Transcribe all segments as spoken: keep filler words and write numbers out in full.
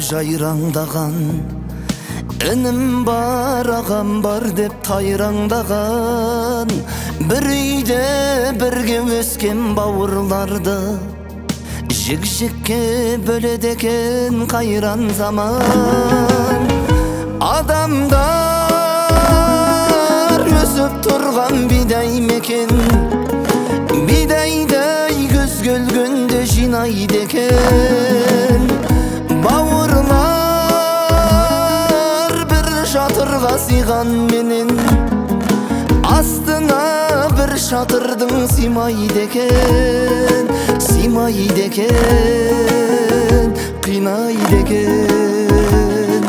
жайраңдаған, інім бар, ағам бар деп тайраңдаған, бір үйде бірге өскен бауырларды жік-жікке бөледі екен қайран заман. Адамдар өсіп тұрған бидай мекен, бидайдай күз келгенде жинайды екен. Бауырлар бір шатырға сыйған менен, астына бір шатырдың сыймайды екен, сыймайды екен, қинайды екен.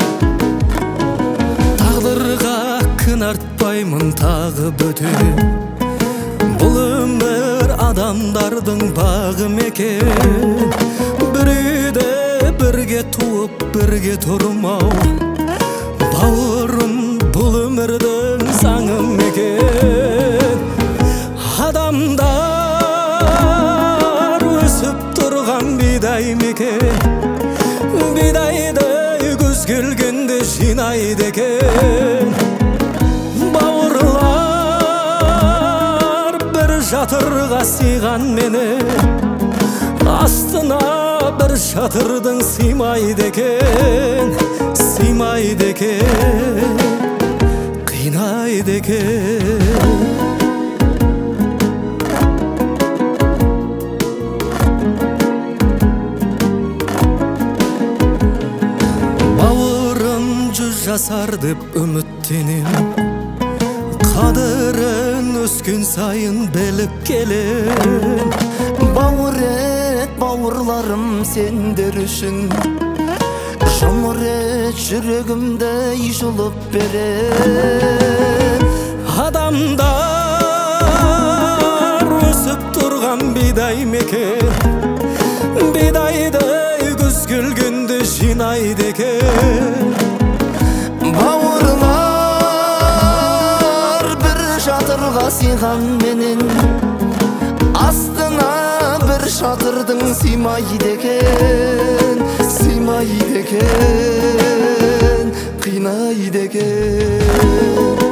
Тағдырға кін артпаймын тағы бөтен, бұл өмір адамдардың бағы мекен. Бір үйде бірге туып бірге тұрмау, бауырым бұл өмірдің заңы мекен. Адамдар өсіп тұрған бидай мекен, бидайды күз келгенде жинайды екен. Бауырлар бір жатырға сыйған менен, астына бір шатырдың сыймайды екен, сыймайды екен, қинайды екен. Жасар деп үміттенем, қадірін өскен сайын біліп келем. Бауыр ет бауырларым сендер үшін, жұмыр ет жүрегімді жұлып берем. Адамдар өсіп тұрған бидай мекен, бидайды күз келгенде жинайды екен. Бауырлар бір шатырға сыйған менен, астына бір шатырдың сыймайды екен, сыймайды екен, қинайды екен.